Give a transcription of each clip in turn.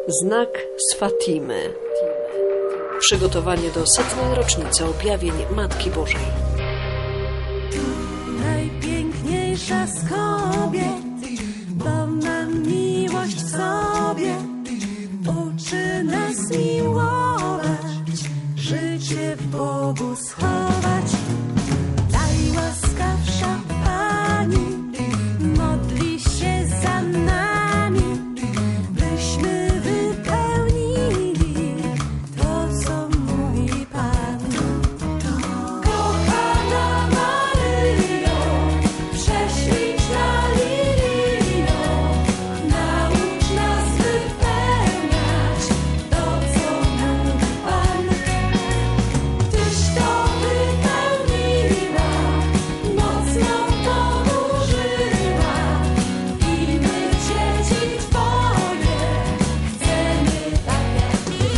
Znak z Fatimy. Przygotowanie do 100. rocznicy objawień Matki Bożej. Najpiękniejsza z kobiet, bo ma miłość w sobie, uczy nas miłować, życie w Bogu schować. Najłaskawsza Pani modli się za nami, byśmy wypełnili to, co mówi Pan. Kochana Maryjo, prześliczna Lilio, naucz nas wypełniać to, co mówi Pan. Tyś to wypełniła, mocno to użyła i my, dzieci Twoje, chcemy tak jak Ty.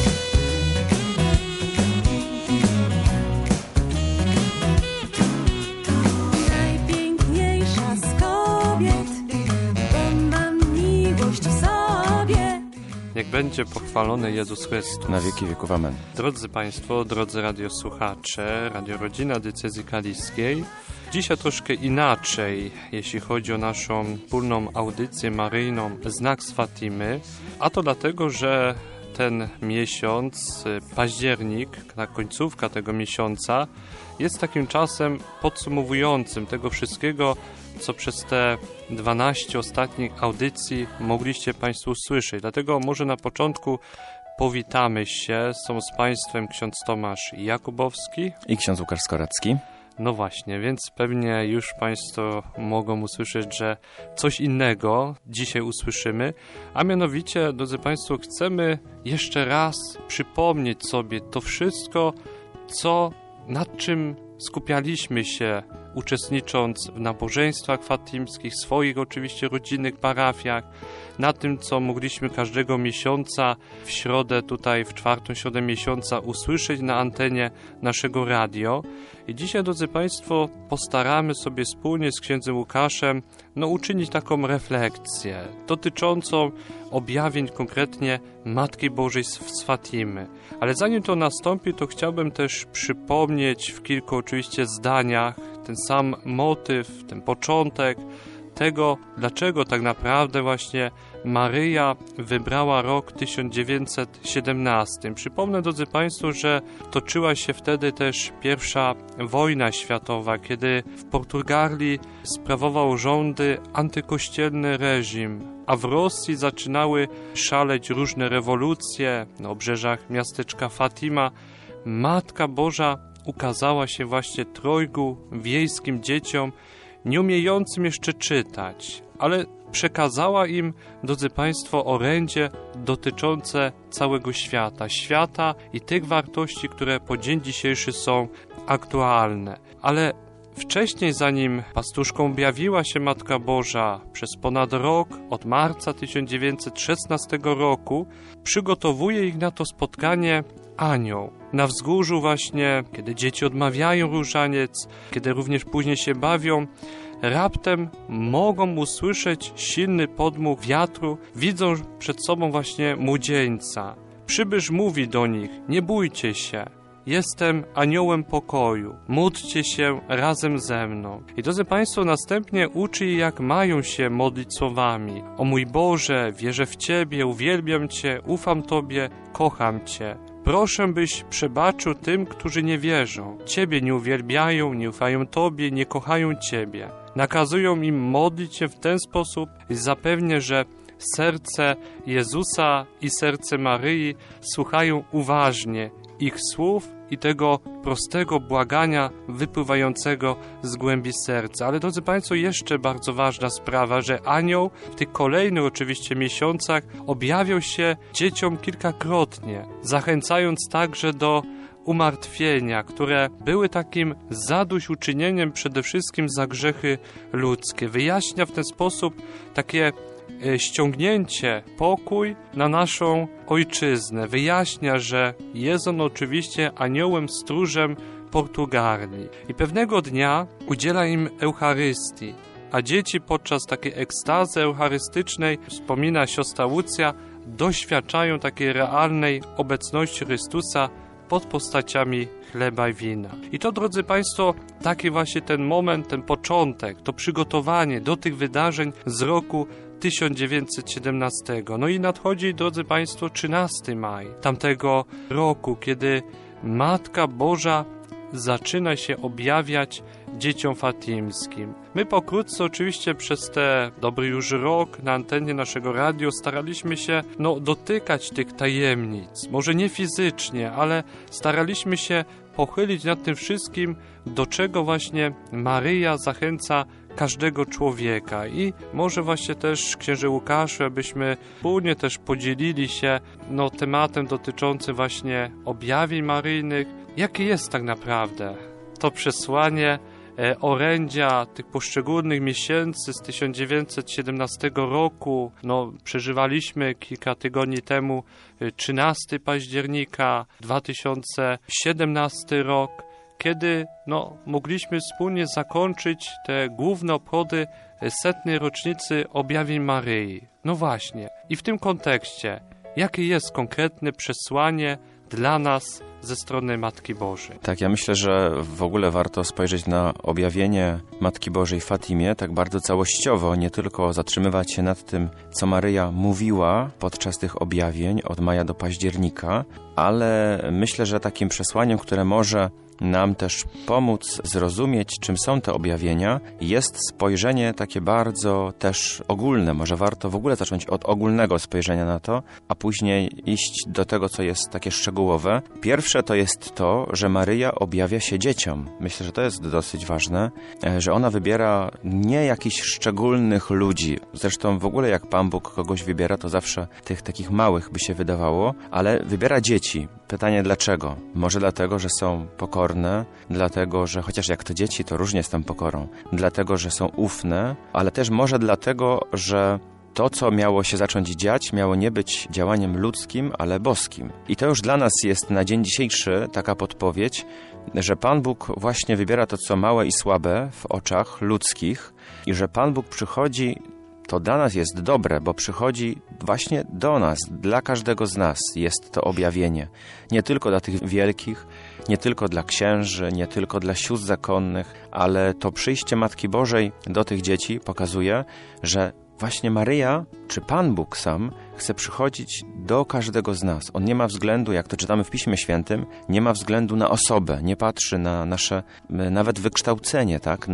Najpiękniejsza z kobiet, bo ma miłość w sobie. Niech będzie pochwalony Jezus Chrystus. Na wieki wieków, amen. Drodzy Państwo, drodzy radiosłuchacze, Radio Rodzina Diecezji Kaliskiej. Dzisiaj troszkę inaczej, jeśli chodzi o naszą wspólną audycję maryjną Znak z Fatimy. A to dlatego, że ten miesiąc, październik, ta końcówka tego miesiąca jest takim czasem podsumowującym tego wszystkiego, co przez te 12 ostatnich audycji mogliście Państwo usłyszeć. Dlatego może na początku powitamy się. Są z Państwem ksiądz Tomasz Jakubowski. I ksiądz Łukasz Skoracki. No właśnie, więc pewnie już Państwo mogą usłyszeć, że coś innego dzisiaj usłyszymy, a mianowicie, drodzy Państwo, chcemy jeszcze raz przypomnieć sobie to wszystko, nad czym skupialiśmy się, uczestnicząc w nabożeństwach fatimskich, swoich oczywiście rodzinnych parafiach, na tym, co mogliśmy każdego miesiąca w środę, tutaj w 4. środę miesiąca usłyszeć na antenie naszego radio. I dzisiaj, drodzy Państwo, postaramy sobie wspólnie z księdzem Łukaszem uczynić taką refleksję dotyczącą objawień konkretnie Matki Bożej z Fatimy. Ale zanim to nastąpi, to chciałbym też przypomnieć w kilku oczywiście zdaniach ten sam motyw, ten początek tego, dlaczego tak naprawdę właśnie Maryja wybrała rok 1917. Przypomnę, drodzy Państwo, że toczyła się wtedy też pierwsza wojna światowa, kiedy w Portugalii sprawował rządy antykościelny reżim, a w Rosji zaczynały szaleć różne rewolucje. Na obrzeżach miasteczka Fatima Matka Boża ukazała się właśnie trojgu wiejskim dzieciom, nie umiejącym jeszcze czytać, ale przekazała im, drodzy Państwo, orędzie dotyczące całego świata i tych wartości, które po dzień dzisiejszy są aktualne. Ale wcześniej, zanim pastuszkom objawiła się Matka Boża, przez ponad rok, od marca 1916 roku, przygotowuje ich na to spotkanie anioł. Na wzgórzu właśnie, kiedy dzieci odmawiają różaniec, kiedy również później się bawią, raptem mogą usłyszeć silny podmuch wiatru, widzą przed sobą właśnie młodzieńca. Przybysz mówi do nich: nie bójcie się, jestem aniołem pokoju, módlcie się razem ze mną. I drodzy Państwo, następnie uczy je, jak mają się modlić słowami: o mój Boże, wierzę w Ciebie, uwielbiam Cię, ufam Tobie, kocham Cię. Proszę, byś przebaczył tym, którzy nie wierzą. Ciebie nie uwielbiają, nie ufają Tobie, nie kochają Ciebie. Nakazują im modlić się w ten sposób i zapewnię, że serce Jezusa i serce Maryi słuchają uważnie ich słów i tego prostego błagania wypływającego z głębi serca. Ale drodzy Państwo, jeszcze bardzo ważna sprawa, że anioł w tych kolejnych oczywiście miesiącach objawiał się dzieciom kilkakrotnie, zachęcając także do umartwienia, które były takim zadośćuczynieniem przede wszystkim za grzechy ludzkie. Wyjaśnia w ten sposób takie ściągnięcie, pokój na naszą ojczyznę. Wyjaśnia, że jest on oczywiście aniołem stróżem Portugalii. I pewnego dnia udziela im Eucharystii, a dzieci podczas takiej ekstazy eucharystycznej, wspomina siostra Łucja, doświadczają takiej realnej obecności Chrystusa pod postaciami chleba i wina. I to, drodzy Państwo, taki właśnie ten moment, ten początek, to przygotowanie do tych wydarzeń z roku 1917. No i nadchodzi, drodzy Państwo, 13 maj tamtego roku, kiedy Matka Boża zaczyna się objawiać dzieciom fatimskim. My pokrótce oczywiście przez ten dobry już rok na antenie naszego radio staraliśmy się dotykać tych tajemnic. Może nie fizycznie, ale staraliśmy się pochylić nad tym wszystkim, do czego właśnie Maryja zachęca każdego człowieka. I może właśnie też, księże Łukaszu, abyśmy wspólnie też podzielili się tematem dotyczącym właśnie objawień maryjnych. Jakie jest tak naprawdę to przesłanie orędzia tych poszczególnych miesięcy z 1917 roku. Przeżywaliśmy kilka tygodni temu 13 października 2017 rok, kiedy mogliśmy wspólnie zakończyć te główne obchody 100. rocznicy objawień Maryi. No właśnie. I w tym kontekście, jakie jest konkretne przesłanie dla nas ze strony Matki Bożej? Tak, ja myślę, że w ogóle warto spojrzeć na objawienie Matki Bożej w Fatimie tak bardzo całościowo, nie tylko zatrzymywać się nad tym, co Maryja mówiła podczas tych objawień od maja do października, ale myślę, że takim przesłaniem, które może nam też pomóc zrozumieć, czym są te objawienia, jest spojrzenie takie bardzo też ogólne. Może warto w ogóle zacząć od ogólnego spojrzenia na to, a później iść do tego, co jest takie szczegółowe. Pierwsze to jest to, że Maryja objawia się dzieciom. Myślę, że to jest dosyć ważne, że ona wybiera nie jakichś szczególnych ludzi. Zresztą w ogóle jak Pan Bóg kogoś wybiera, to zawsze tych takich małych by się wydawało, ale wybiera dzieci. Pytanie dlaczego? Może dlatego, że są pokorne, dlatego, że chociaż jak to dzieci, to różnie z tą pokorą, dlatego, że są ufne, ale też może dlatego, że to, co miało się zacząć dziać, miało nie być działaniem ludzkim, ale boskim. I to już dla nas jest na dzień dzisiejszy taka podpowiedź, że Pan Bóg właśnie wybiera to, co małe i słabe w oczach ludzkich i że Pan Bóg przychodzi. To dla nas jest dobre, bo przychodzi właśnie do nas, dla każdego z nas jest to objawienie. Nie tylko dla tych wielkich, nie tylko dla księży, nie tylko dla sióstr zakonnych, ale to przyjście Matki Bożej do tych dzieci pokazuje, że właśnie Maryja, czy Pan Bóg sam chce przychodzić do każdego z nas. On nie ma względu, jak to czytamy w Piśmie Świętym, nie ma względu na osobę, nie patrzy na nasze nawet wykształcenie, tak,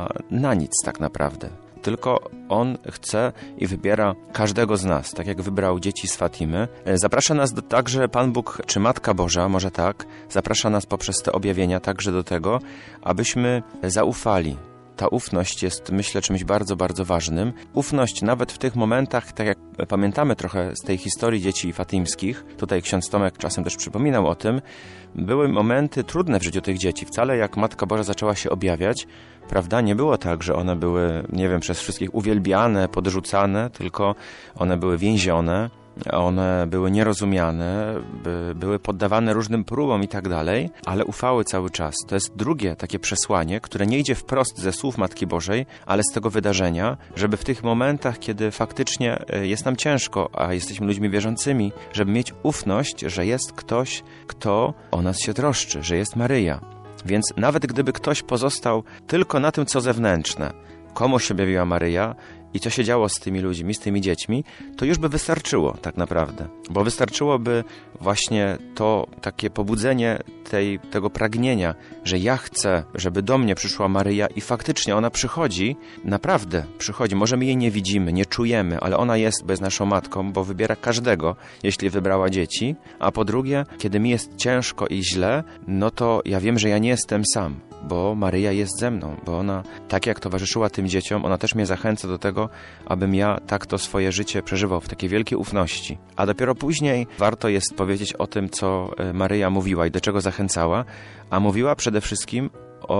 na nic tak naprawdę. Tylko On chce i wybiera każdego z nas, tak jak wybrał dzieci z Fatimy. Zaprasza nas także Pan Bóg, czy Matka Boża, może tak, zaprasza nas poprzez te objawienia także do tego, abyśmy zaufali. Ta ufność jest, myślę, czymś bardzo, bardzo ważnym. Ufność nawet w tych momentach, tak jak pamiętamy trochę z tej historii dzieci fatimskich, tutaj ksiądz Tomek czasem też przypominał o tym, były momenty trudne w życiu tych dzieci. Wcale jak Matka Boża zaczęła się objawiać, prawda, nie było tak, że one były, nie wiem, przez wszystkich uwielbiane, podrzucane, tylko one były więzione, one były nierozumiane, były poddawane różnym próbom i tak dalej, ale ufały cały czas. To jest drugie takie przesłanie, które nie idzie wprost ze słów Matki Bożej, ale z tego wydarzenia, żeby w tych momentach, kiedy faktycznie jest nam ciężko, a jesteśmy ludźmi wierzącymi, żeby mieć ufność, że jest ktoś, kto o nas się troszczy, że jest Maryja. Więc nawet gdyby ktoś pozostał tylko na tym, co zewnętrzne, komu się objawiła Maryja i co się działo z tymi ludźmi, z tymi dziećmi, to już by wystarczyło tak naprawdę. Bo wystarczyłoby właśnie to takie pobudzenie tego pragnienia, że ja chcę, żeby do mnie przyszła Maryja i faktycznie ona przychodzi, naprawdę przychodzi. Może my jej nie widzimy, nie czujemy, ale ona jest, bo jest naszą matką, bo wybiera każdego, jeśli wybrała dzieci. A po drugie, kiedy mi jest ciężko i źle, no to ja wiem, że ja nie jestem sam, bo Maryja jest ze mną, bo ona, tak jak towarzyszyła tym dzieciom, ona też mnie zachęca do tego, abym ja tak to swoje życie przeżywał w takiej wielkiej ufności. A dopiero później warto jest powiedzieć o tym, co Maryja mówiła i do czego zachęcała, a mówiła przede wszystkim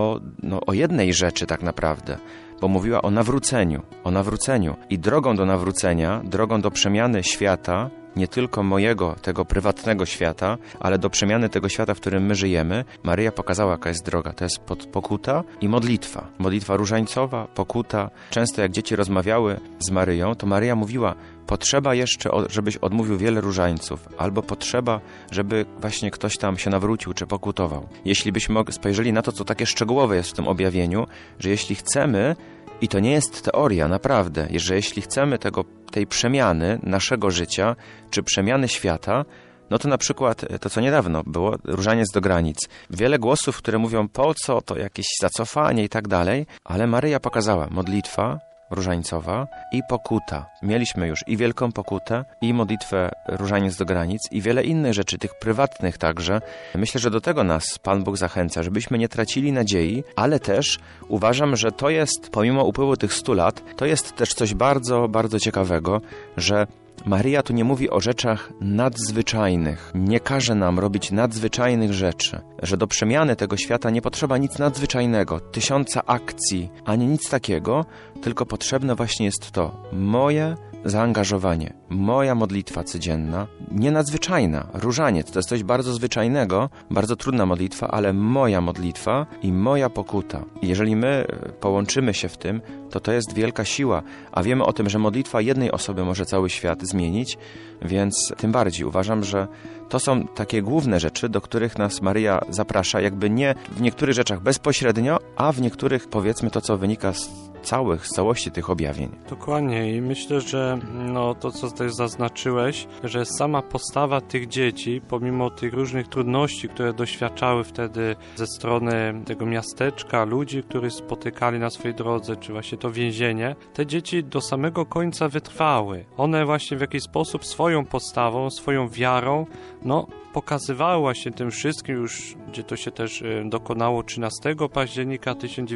o jednej rzeczy tak naprawdę, bo mówiła o nawróceniu. I drogą do nawrócenia, drogą do przemiany świata nie tylko mojego, tego prywatnego świata, ale do przemiany tego świata, w którym my żyjemy, Maryja pokazała, jaka jest droga. To jest pokuta i modlitwa. Modlitwa różańcowa, pokuta. Często jak dzieci rozmawiały z Maryją, to Maryja mówiła: potrzeba jeszcze, żebyś odmówił wiele różańców, albo potrzeba, żeby właśnie ktoś tam się nawrócił czy pokutował. Jeśli byśmy spojrzeli na to, co takie szczegółowe jest w tym objawieniu, że jeśli chcemy, i to nie jest teoria, naprawdę, że jeśli chcemy tej przemiany naszego życia, czy przemiany świata, no to na przykład to, co niedawno było, różaniec do granic. Wiele głosów, które mówią, po co, to jakieś zacofanie i tak dalej, ale Maryja pokazała: modlitwa różańcowa i pokuta. Mieliśmy już i wielką pokutę, i modlitwę różaniec do granic, i wiele innych rzeczy, tych prywatnych także. Myślę, że do tego nas Pan Bóg zachęca, żebyśmy nie tracili nadziei, ale też uważam, że to jest, pomimo upływu tych 100 lat, to jest też coś bardzo, bardzo ciekawego, że Maryja tu nie mówi o rzeczach nadzwyczajnych. Nie każe nam robić nadzwyczajnych rzeczy. Że do przemiany tego świata nie potrzeba nic nadzwyczajnego, 1000 akcji, ani nic takiego, tylko potrzebne właśnie jest to moje zaangażowanie, moja modlitwa codzienna, nie nadzwyczajna, różaniec, to jest coś bardzo zwyczajnego, bardzo trudna modlitwa, ale moja modlitwa i moja pokuta. I jeżeli my połączymy się w tym, to jest wielka siła, a wiemy o tym, że modlitwa jednej osoby może cały świat zmienić, więc tym bardziej uważam, że to są takie główne rzeczy, do których nas Maryja zaprasza, jakby nie w niektórych rzeczach bezpośrednio, a w niektórych, powiedzmy, to co wynika z całości tych objawień. Dokładnie i myślę, że to, co tutaj zaznaczyłeś, że sama postawa tych dzieci, pomimo tych różnych trudności, które doświadczały wtedy ze strony tego miasteczka, ludzi, których spotykali na swojej drodze, czy właśnie to więzienie, te dzieci do samego końca wytrwały. One właśnie w jakiś sposób swoją postawą, swoją wiarą, pokazywały właśnie tym wszystkim już, gdzie to się też dokonało 13 października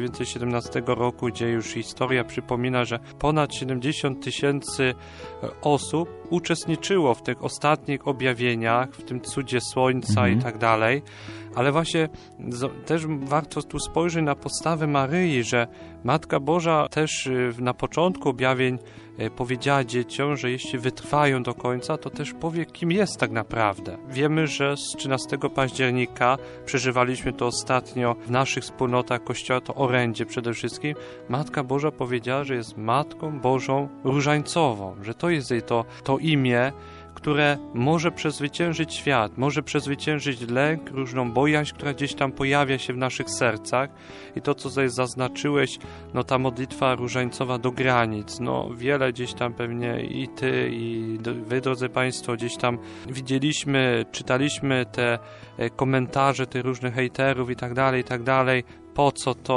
1917 roku, gdzie już historia przypomina, że ponad 70 000 osób uczestniczyło w tych ostatnich objawieniach, w tym cudzie słońca i tak dalej. Ale właśnie też warto tu spojrzeć na postawę Maryi, że Matka Boża też na początku objawień powiedziała dzieciom, że jeśli wytrwają do końca, to też powie, kim jest tak naprawdę. Wiemy, że z 13 października przeżywaliśmy to ostatnio w naszych wspólnotach Kościoła, to orędzie przede wszystkim. Matka Boża powiedziała, że jest Matką Bożą Różańcową, że to jest jej to imię, które może przezwyciężyć świat, może przezwyciężyć lęk, różną bojaźń, która gdzieś tam pojawia się w naszych sercach. I to, co tutaj zaznaczyłeś, ta modlitwa różańcowa do granic, wiele gdzieś tam pewnie i ty, i wy, drodzy Państwo, gdzieś tam widzieliśmy, czytaliśmy te komentarze tych różnych hejterów i tak dalej, po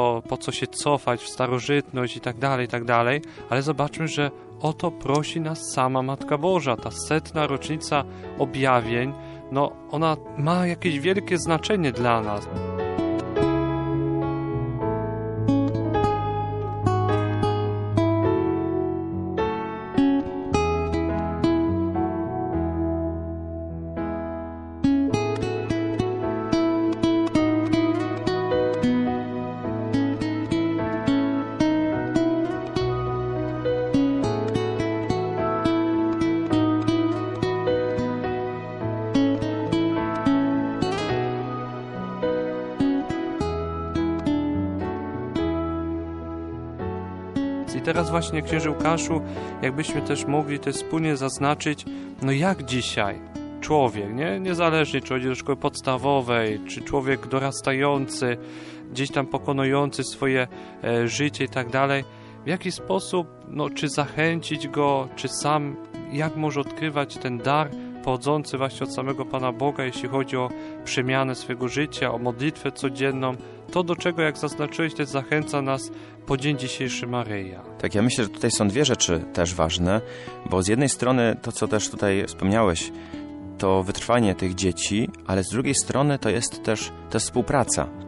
co się cofać w starożytność i tak dalej, ale zobaczmy, że o to prosi nas sama Matka Boża. Ta 100. rocznica objawień, ona ma jakieś wielkie znaczenie dla nas. I teraz właśnie, księże Łukaszu, jakbyśmy też mogli też wspólnie zaznaczyć, jak dzisiaj człowiek, niezależnie czy chodzi do szkoły podstawowej, czy człowiek dorastający, gdzieś tam pokonujący swoje życie i tak dalej, w jaki sposób, czy zachęcić go, czy sam, jak może odkrywać ten dar pochodzący właśnie od samego Pana Boga, jeśli chodzi o przemianę swojego życia, o modlitwę codzienną, to do czego, jak zaznaczyłeś, też zachęca nas po dzień dzisiejszy Maryja. Tak, ja myślę, że tutaj są dwie rzeczy też ważne, bo z jednej strony to, co też tutaj wspomniałeś, to wytrwanie tych dzieci, ale z drugiej strony to jest też współpraca.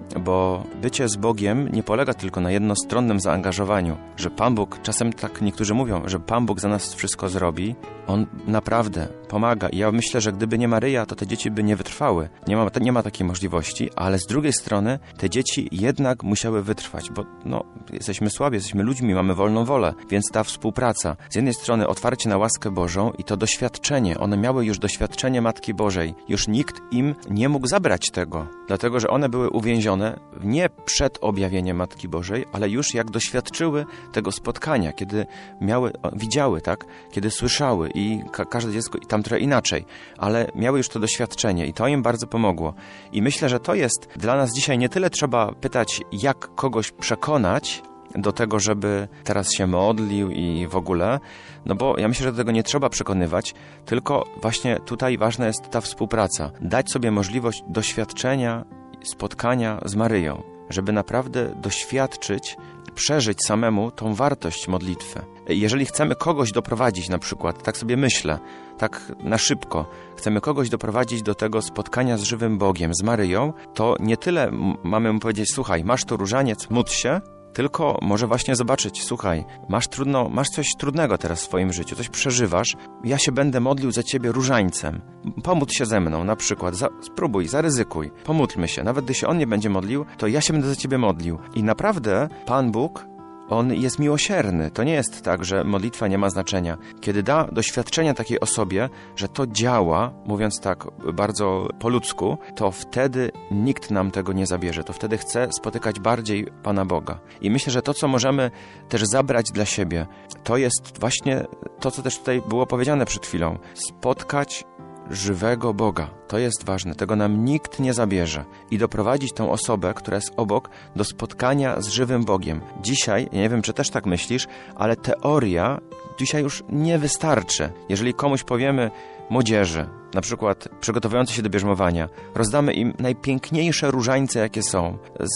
bo bycie z Bogiem nie polega tylko na jednostronnym zaangażowaniu, że Pan Bóg, czasem tak niektórzy mówią, że Pan Bóg za nas wszystko zrobi. On naprawdę pomaga i ja myślę, że gdyby nie Maryja, to te dzieci by nie wytrwały. Nie ma takiej możliwości, ale z drugiej strony te dzieci jednak musiały wytrwać, bo jesteśmy słabi, jesteśmy ludźmi, mamy wolną wolę, więc ta współpraca, z jednej strony otwarcie na łaskę Bożą i to doświadczenie, one miały już doświadczenie Matki Bożej, już nikt im nie mógł zabrać tego, dlatego, że one były uwięzione nie przed objawieniem Matki Bożej, ale już jak doświadczyły tego spotkania, kiedy widziały, tak, kiedy słyszały i każde dziecko i tam trochę inaczej, ale miały już to doświadczenie i to im bardzo pomogło. I myślę, że to jest dla nas dzisiaj nie tyle trzeba pytać, jak kogoś przekonać do tego, żeby teraz się modlił i w ogóle, bo ja myślę, że do tego nie trzeba przekonywać, tylko właśnie tutaj ważna jest ta współpraca. Dać sobie możliwość doświadczenia, spotkania z Maryją, żeby naprawdę doświadczyć, przeżyć samemu tą wartość modlitwy. Jeżeli chcemy kogoś doprowadzić na przykład, tak sobie myślę, tak na szybko, chcemy kogoś doprowadzić do tego spotkania z żywym Bogiem, z Maryją, to nie tyle mamy mu powiedzieć, słuchaj, masz tu różaniec, módl się, tylko może właśnie zobaczyć, słuchaj, masz coś trudnego teraz w swoim życiu, coś przeżywasz, ja się będę modlił za ciebie różańcem. Pomódl się ze mną, na przykład, spróbuj, zaryzykuj, pomódlmy się, nawet gdy się on nie będzie modlił, to ja się będę za ciebie modlił. I naprawdę Pan Bóg, On jest miłosierny. To nie jest tak, że modlitwa nie ma znaczenia. Kiedy da doświadczenia takiej osobie, że to działa, mówiąc tak bardzo po ludzku, to wtedy nikt nam tego nie zabierze. To wtedy chce spotykać bardziej Pana Boga. I myślę, że to, co możemy też zabrać dla siebie, to jest właśnie to, co też tutaj było powiedziane przed chwilą. Spotkać żywego Boga. To jest ważne. Tego nam nikt nie zabierze. I doprowadzić tą osobę, która jest obok, do spotkania z żywym Bogiem. Dzisiaj, ja nie wiem, czy też tak myślisz, ale teoria dzisiaj już nie wystarczy. Jeżeli komuś powiemy młodzieży, na przykład przygotowujący się do bierzmowania, rozdamy im najpiękniejsze różańce, jakie są,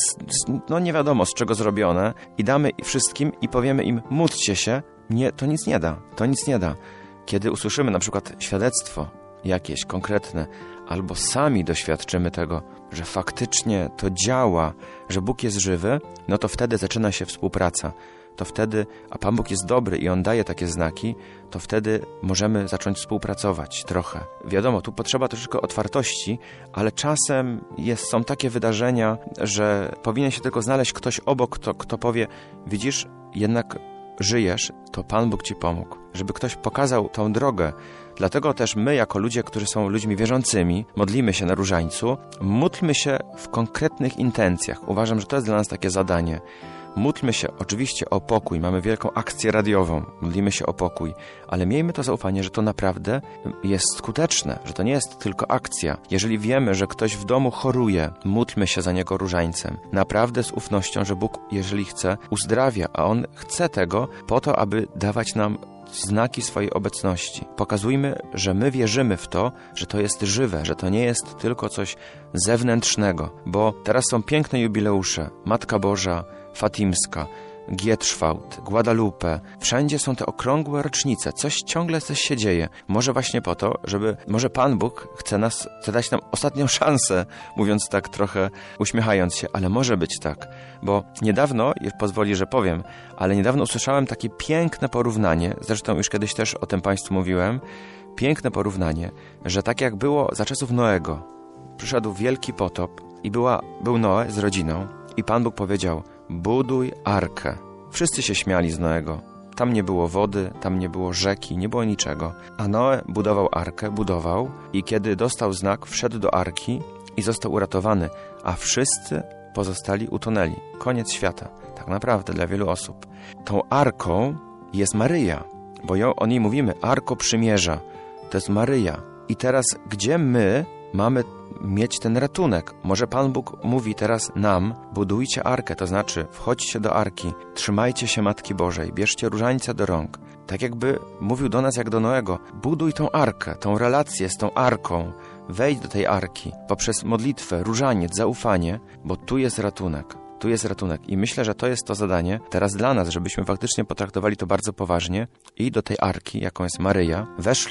nie wiadomo z czego zrobione, i damy wszystkim i powiemy im, módlcie się, nie, to nic nie da. To nic nie da. Kiedy usłyszymy na przykład świadectwo jakieś konkretne, albo sami doświadczymy tego, że faktycznie to działa, że Bóg jest żywy, no to wtedy zaczyna się współpraca. To wtedy, a Pan Bóg jest dobry i On daje takie znaki, to wtedy możemy zacząć współpracować trochę. Wiadomo, tu potrzeba troszeczkę otwartości, ale czasem są takie wydarzenia, że powinien się tylko znaleźć ktoś obok, kto powie, widzisz, jednak żyjesz, to Pan Bóg ci pomógł. Żeby ktoś pokazał tą drogę. Dlatego też my, jako ludzie, którzy są ludźmi wierzącymi, modlimy się na różańcu, módlmy się w konkretnych intencjach. Uważam, że to jest dla nas takie zadanie. Módlmy się oczywiście o pokój, mamy wielką akcję radiową, modlimy się o pokój, ale miejmy to zaufanie, że to naprawdę jest skuteczne, że to nie jest tylko akcja. Jeżeli wiemy, że ktoś w domu choruje, módlmy się za niego różańcem. Naprawdę z ufnością, że Bóg, jeżeli chce, uzdrawia, a On chce tego po to, aby dawać nam znaki swojej obecności. Pokazujmy, że my wierzymy w to, że to jest żywe, że to nie jest tylko coś zewnętrznego, bo teraz są piękne jubileusze. Matka Boża, Fatimska, Gietrzwałt, Guadalupe. Wszędzie są te okrągłe rocznice. Ciągle coś się dzieje. Może właśnie po to, może Pan Bóg chce dać nam ostatnią szansę, mówiąc tak trochę uśmiechając się, ale może być tak. Bo niedawno, pozwoli, że powiem, ale niedawno usłyszałem takie piękne porównanie, zresztą już kiedyś też o tym Państwu mówiłem, piękne porównanie, że tak jak było za czasów Noego, przyszedł wielki potop i był Noe z rodziną i Pan Bóg powiedział, buduj arkę. Wszyscy się śmiali z Noego. Tam nie było wody, tam nie było rzeki, nie było niczego. A Noe budował arkę, budował i kiedy dostał znak, wszedł do arki i został uratowany, a wszyscy pozostali utonęli. Koniec świata. Tak naprawdę dla wielu osób. Tą arką jest Maryja, bo o niej mówimy, Arko Przymierza. To jest Maryja. I teraz, gdzie my mamy mieć ten ratunek? Może Pan Bóg mówi teraz nam, budujcie arkę, to znaczy wchodźcie do arki, trzymajcie się Matki Bożej, bierzcie różańce do rąk. Tak jakby mówił do nas jak do Noego, buduj tą arkę, tą relację z tą arką, wejdź do tej arki poprzez modlitwę, różaniec, zaufanie, bo tu jest ratunek. Tu jest ratunek i myślę, że to jest to zadanie teraz dla nas, żebyśmy faktycznie potraktowali to bardzo poważnie i do tej arki, jaką jest Maryja, weszli,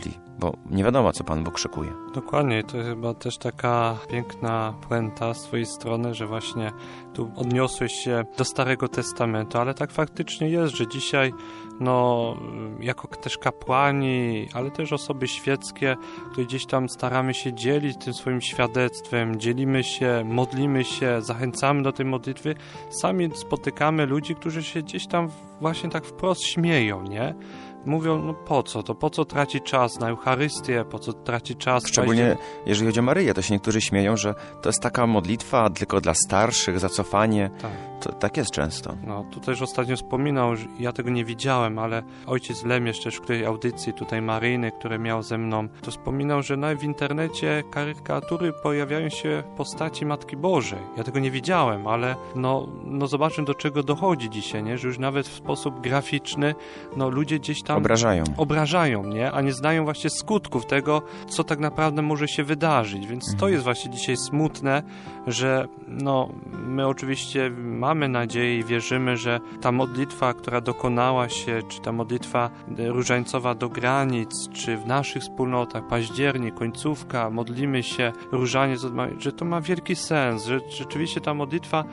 bo nie wiadomo, co Pan Bóg szykuje. Dokładnie, to chyba też taka piękna puenta z twojej strony, że właśnie tu odniosłeś się do Starego Testamentu, ale tak faktycznie jest, że dzisiaj jako też kapłani, ale też osoby świeckie, które gdzieś tam staramy się dzielić tym swoim świadectwem, dzielimy się, modlimy się, zachęcamy do tej modlitwy, sami spotykamy ludzi, którzy się gdzieś tam właśnie tak wprost śmieją, nie? Mówią, po co tracić czas na Eucharystię, po co tracić czas... Szczególnie jeżeli chodzi o Maryję, to się niektórzy śmieją, że to jest taka modlitwa tylko dla starszych, zacofanie. Tak jest często. Tu też ostatnio wspominał, że ja tego nie widziałem, ale ojciec Lemiesz też w której audycji tutaj maryjnej, które miał ze mną, to wspominał, że nawet w internecie karykatury pojawiają się w postaci Matki Bożej. Ja tego nie widziałem, ale zobaczmy, do czego dochodzi dzisiaj, nie? Że już nawet w sposób graficzny ludzie gdzieś tam obrażają, nie? A nie znają właśnie skutków tego, co tak naprawdę może się wydarzyć. Więc to jest właśnie dzisiaj smutne, że my oczywiście mamy nadzieję i wierzymy, że ta modlitwa, która dokonała się, czy ta modlitwa różańcowa do granic, czy w naszych wspólnotach, październik, końcówka, modlimy się, różaniec, że to ma wielki sens, że rzeczywiście ta modlitwa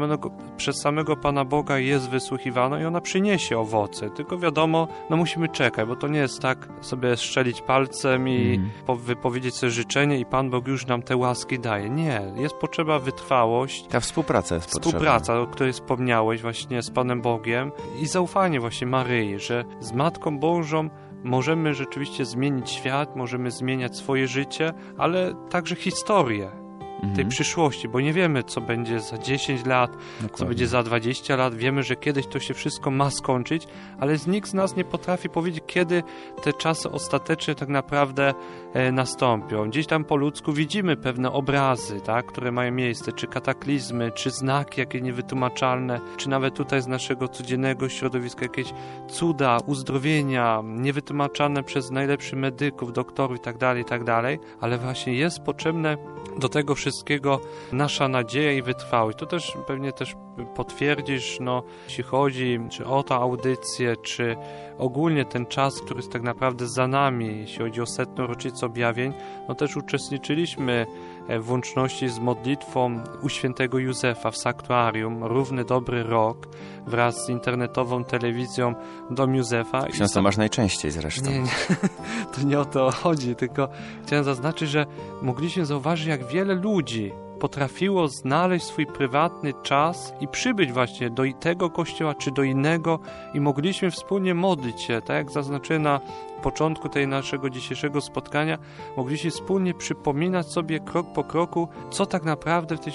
przez samego Pana Boga jest wysłuchiwana i ona przyniesie owoce. Tylko wiadomo, musimy czekać, bo to nie jest tak sobie strzelić palcem i wypowiedzieć sobie życzenie i Pan Bóg już nam te łaski daje. Nie, jest potrzeba wytrwałość. Ta współpraca jest potrzebna. Współpraca, o której wspomniałeś właśnie z Panem Bogiem i zaufanie właśnie Maryi, że z Matką Bożą możemy rzeczywiście zmienić świat, możemy zmieniać swoje życie, ale także historię tej przyszłości, bo nie wiemy, co będzie za 10 lat, co będzie za 20 lat. Wiemy, że kiedyś to się wszystko ma skończyć, ale nikt z nas nie potrafi powiedzieć, kiedy te czasy ostateczne tak naprawdę nastąpią. Gdzieś tam po ludzku widzimy pewne obrazy, tak, które mają miejsce, czy kataklizmy, czy znaki jakie niewytłumaczalne, czy nawet tutaj z naszego codziennego środowiska jakieś cuda, uzdrowienia, niewytłumaczalne przez najlepszych medyków, doktorów itd., ale właśnie jest potrzebne do tego wszystkiego nasza nadzieja i wytrwałość. To też pewnie też potwierdzisz, jeśli chodzi czy o tę audycję, czy ogólnie ten czas, który jest tak naprawdę za nami, jeśli chodzi o 100. rocznicę objawień, też uczestniczyliśmy w łączności z modlitwą u świętego Józefa w Sanktuarium, równy dobry rok, wraz z internetową telewizją Dom Józefa. Ksiądz, to masz najczęściej zresztą. Nie, to nie o to chodzi, tylko chciałem zaznaczyć, że mogliśmy zauważyć, jak wiele ludzi potrafiło znaleźć swój prywatny czas i przybyć właśnie do tego kościoła czy do innego i mogliśmy wspólnie modlić się, tak jak zaznaczyłem na początku tej naszego dzisiejszego spotkania, mogliśmy wspólnie przypominać sobie krok po kroku, co tak naprawdę w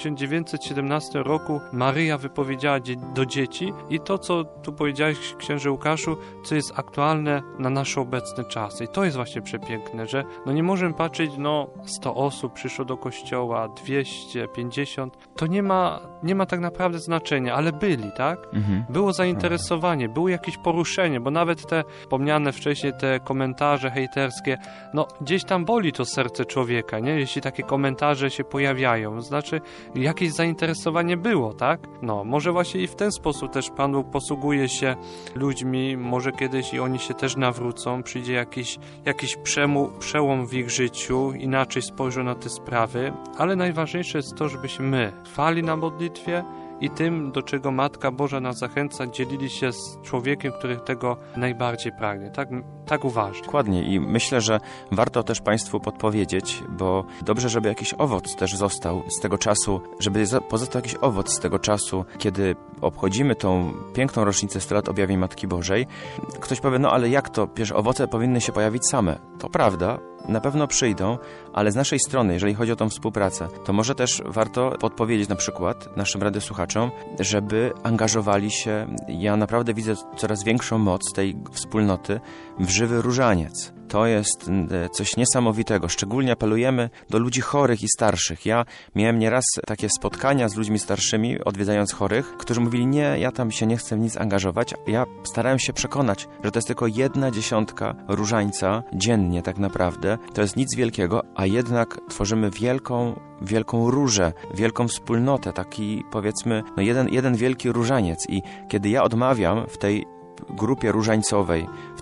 1917 roku Maryja wypowiedziała do dzieci i to, co tu powiedziałeś, księże Łukaszu, co jest aktualne na nasze obecne czasy. I to jest właśnie przepiękne, że nie możemy patrzeć, 100 osób przyszło do kościoła, 250, to nie ma tak naprawdę znaczenia, ale byli, tak? Było zainteresowanie, było jakieś poruszenie, bo nawet te wspomniane wcześniej te komentarze hejterskie, gdzieś tam boli to serce człowieka, nie? Jeśli takie komentarze się pojawiają, znaczy jakieś zainteresowanie było, tak? Może właśnie i w ten sposób też Pan Bóg posługuje się ludźmi, może kiedyś i oni się też nawrócą, przyjdzie jakiś przełom w ich życiu, inaczej spojrzą na te sprawy, ale najważniejsze jest to, żebyśmy my trwali na modlitwie i tym, do czego Matka Boża nas zachęca, dzielili się z człowiekiem, który tego najbardziej pragnie. Tak uważam. Dokładnie i myślę, że warto też Państwu podpowiedzieć, bo dobrze, żeby jakiś owoc też został z tego czasu, żeby pozostał jakiś owoc z tego czasu, kiedy obchodzimy tą piękną rocznicę 100 lat objawień Matki Bożej. Ktoś powie, ale jak to? Przecież owoce powinny się pojawić same. To prawda, na pewno przyjdą, ale z naszej strony, jeżeli chodzi o tą współpracę, to może też warto podpowiedzieć na przykład naszym radiosłuchaczom, żeby angażowali się. Ja naprawdę widzę coraz większą moc tej wspólnoty w żywy różaniec. To jest coś niesamowitego. Szczególnie apelujemy do ludzi chorych i starszych. Ja miałem nieraz takie spotkania z ludźmi starszymi, odwiedzając chorych, którzy mówili, nie, ja tam się nie chcę w nic angażować. Ja starałem się przekonać, że to jest tylko 1/10 różańca dziennie tak naprawdę. To jest nic wielkiego, a jednak tworzymy wielką różę, wielką wspólnotę, taki powiedzmy, jeden wielki różaniec. I kiedy ja odmawiam w tej grupie różańcowej, w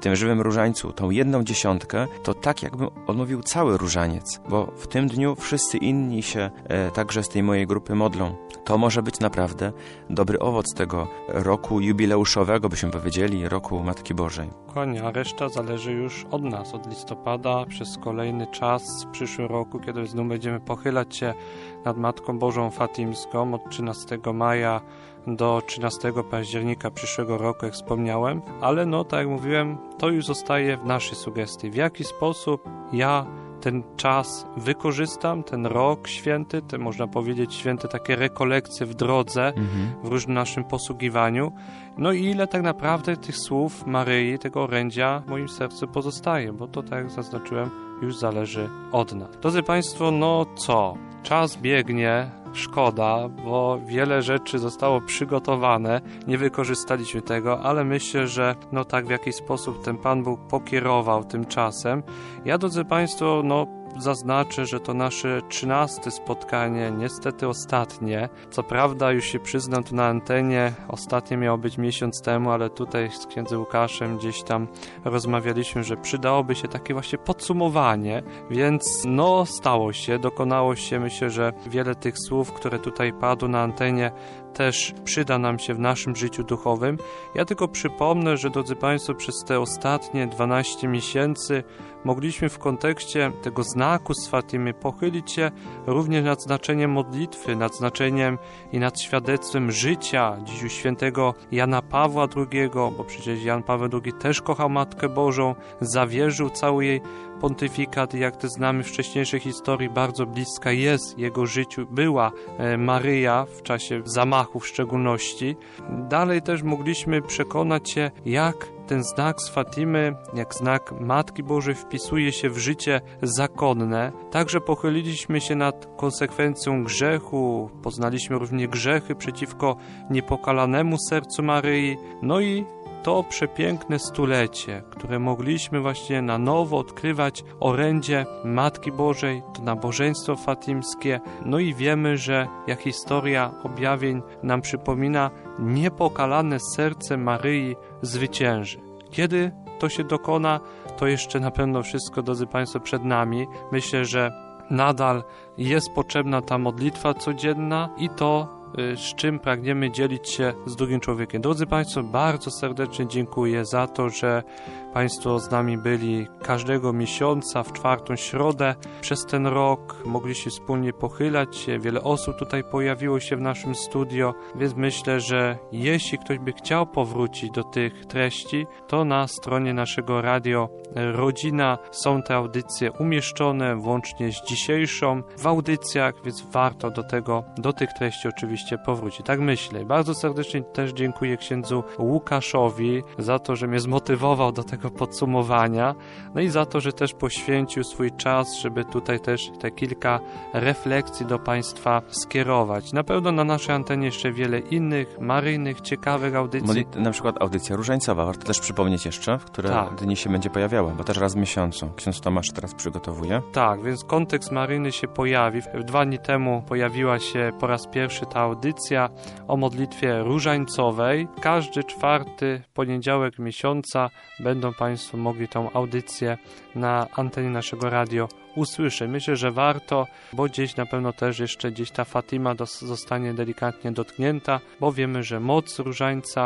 tym żywym różańcu tą 1/10, to tak jakbym odmówił cały różaniec, bo w tym dniu wszyscy inni się także z tej mojej grupy modlą. To może być naprawdę dobry owoc tego roku jubileuszowego, byśmy powiedzieli, roku Matki Bożej. Dokładnie, a reszta zależy już od nas, od listopada, przez kolejny czas w przyszłym roku, kiedy znów będziemy pochylać się nad Matką Bożą Fatimską od 13 maja do 13 października przyszłego roku, jak wspomniałem, ale tak jak mówiłem, to już zostaje w naszej sugestii. W jaki sposób ja ten czas wykorzystam, ten rok święty, te można powiedzieć święte takie rekolekcje w drodze, w różnym naszym posługiwaniu. I ile tak naprawdę tych słów Maryi, tego orędzia w moim sercu pozostaje, bo to, tak jak zaznaczyłem, już zależy od nas. Drodzy Państwo, co? Czas biegnie, szkoda, bo wiele rzeczy zostało przygotowane, nie wykorzystaliśmy tego, ale myślę, że tak w jakiś sposób ten Pan Bóg pokierował tym czasem. Ja, drodzy Państwo, zaznaczę, że to nasze 13 spotkanie, niestety ostatnie. Co prawda, już się przyznam tu na antenie, ostatnie miało być miesiąc temu, ale tutaj z księdzem Łukaszem gdzieś tam rozmawialiśmy, że przydałoby się takie właśnie podsumowanie, więc stało się, dokonało się. Myślę, że wiele tych słów, które tutaj padły na antenie, też przyda nam się w naszym życiu duchowym. Ja tylko przypomnę, że, drodzy Państwo, przez te ostatnie 12 miesięcy mogliśmy w kontekście tego znaku z Fatimy pochylić się również nad znaczeniem modlitwy, nad znaczeniem i nad świadectwem życia dziś u świętego Jana Pawła II, bo przecież Jan Paweł II też kochał Matkę Bożą, zawierzył cały jej pontyfikat i jak to znamy w wcześniejszej historii, bardzo bliska jest jego życiu, była Maryja w czasie zamachów w szczególności. Dalej też mogliśmy przekonać się, jak ten znak z Fatimy, jak znak Matki Bożej wpisuje się w życie zakonne. Także pochyliliśmy się nad konsekwencją grzechu, poznaliśmy również grzechy przeciwko niepokalanemu sercu Maryi, i to przepiękne stulecie, które mogliśmy właśnie na nowo odkrywać orędzie Matki Bożej, to nabożeństwo fatimskie. I wiemy, że jak historia objawień nam przypomina, niepokalane serce Maryi zwycięży. Kiedy to się dokona, to jeszcze na pewno wszystko, drodzy Państwo, przed nami. Myślę, że nadal jest potrzebna ta modlitwa codzienna i to, z czym pragniemy dzielić się z drugim człowiekiem. Drodzy Państwo, bardzo serdecznie dziękuję za to, że Państwo z nami byli każdego miesiąca w 4. środę. Przez ten rok mogli się wspólnie pochylać się. Wiele osób tutaj pojawiło się w naszym studio, więc myślę, że jeśli ktoś by chciał powrócić do tych treści, to na stronie naszego Radio Rodzina są te audycje umieszczone, włącznie z dzisiejszą w audycjach, więc warto do tych treści oczywiście powrócić. Tak myślę. Bardzo serdecznie też dziękuję księdzu Łukaszowi za to, że mnie zmotywował do tego podsumowania, i za to, że też poświęcił swój czas, żeby tutaj też te kilka refleksji do Państwa skierować. Na pewno na naszej antenie jeszcze wiele innych, maryjnych, ciekawych audycji. Na przykład audycja różańcowa, warto też przypomnieć jeszcze, w które dni się będzie pojawiała, bo też raz w miesiącu. Ksiądz Tomasz teraz przygotowuje. Tak, więc kontekst maryjny się pojawi. 2 dni temu pojawiła się po raz pierwszy ta audycja o modlitwie różańcowej. Każdy 4. poniedziałek miesiąca będą Państwo mogli tą audycję na antenie naszego radio usłyszeć. Myślę, że warto, bo gdzieś na pewno też jeszcze gdzieś ta Fatima zostanie delikatnie dotknięta, bo wiemy, że moc różańca,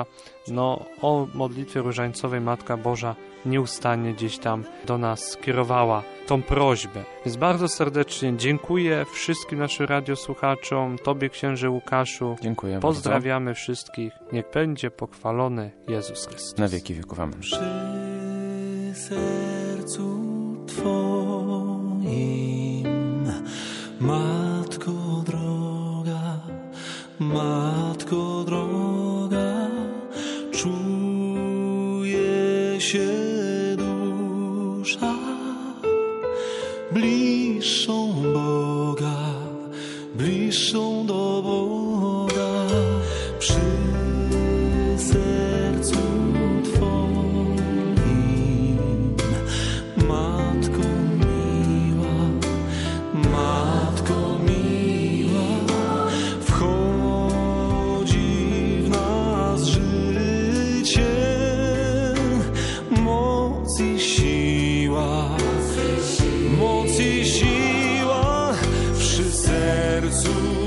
o modlitwie różańcowej Matka Boża nieustannie gdzieś tam do nas skierowała tą prośbę. Więc bardzo serdecznie dziękuję wszystkim naszym radiosłuchaczom, Tobie, księże Łukaszu. Dziękuję. Pozdrawiamy bardzo wszystkich. Niech będzie pochwalony Jezus Chrystus. Na wieki wieków. Amen. Przy sercu Twoim, Matko droga, Matko droga, czuje się dusza bliższą Boga, bliższą do Boga. Przy sercu Twoim, Matko miła, Matko miła, wchodzi w nas życie, siła, moc i siła przy sercu